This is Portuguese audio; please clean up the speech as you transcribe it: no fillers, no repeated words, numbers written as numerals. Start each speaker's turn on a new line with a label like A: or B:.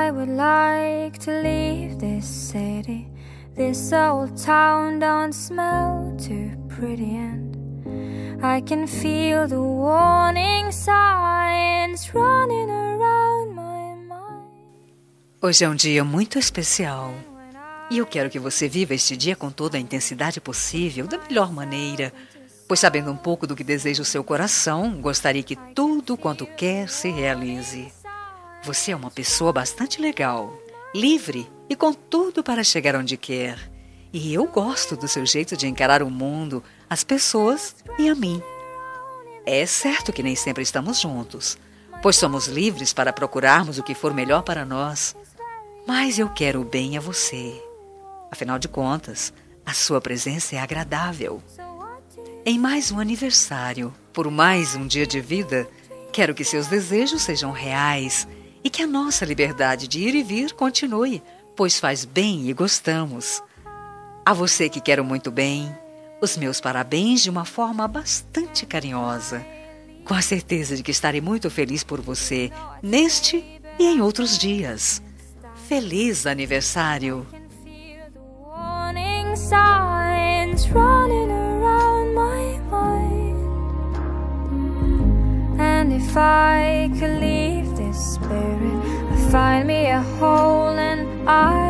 A: I would like to leave this city. This old town don't smell too pretty, and I can feel the warning signs running around my mind.
B: Hoje é um dia muito especial e eu quero que você viva este dia com toda a intensidade possível, da melhor maneira, pois sabendo um pouco do que deseja o seu coração, gostaria que tudo quanto quer se realize. Você é uma pessoa bastante legal, livre e com tudo para chegar onde quer. E eu gosto do seu jeito de encarar o mundo, as pessoas e a mim. É certo que nem sempre estamos juntos, pois somos livres para procurarmos o que for melhor para nós. Mas eu quero o bem a você. Afinal de contas, a sua presença é agradável. Em mais um aniversário, por mais um dia de vida, quero que seus desejos sejam reais e que a nossa liberdade de ir e vir continue, pois faz bem e gostamos. A você que quero muito bem, os meus parabéns de uma forma bastante carinhosa, com a certeza de que estarei muito feliz por você neste e em outros dias. Feliz aniversário!
A: And if I could leave this spirit, I'd find me a hole and I